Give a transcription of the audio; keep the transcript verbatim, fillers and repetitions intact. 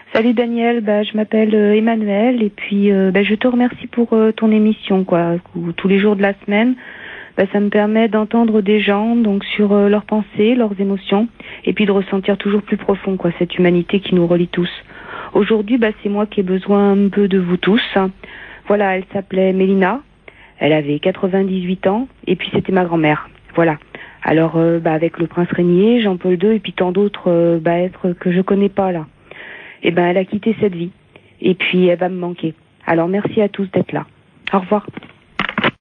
Salut Daniel, bah, je m'appelle euh, Emmanuel et puis euh, bah, je te remercie pour euh, ton émission quoi, où, tous les jours de la semaine. Bah, ça me permet d'entendre des gens donc sur euh, leurs pensées, leurs émotions et puis de ressentir toujours plus profond quoi, cette humanité qui nous relie tous. Aujourd'hui, bah, c'est moi qui ai besoin un peu de vous tous. Voilà, elle s'appelait Mélina, elle avait quatre-vingt-dix-huit ans et puis c'était ma grand-mère. Voilà. Alors euh, bah, avec le prince Régnier, Jean-Paul deux et puis tant d'autres euh, bah, êtres que je connais pas là. Eh ben, elle a quitté cette vie. Et puis, elle va me manquer. Alors, merci à tous d'être là. Au revoir.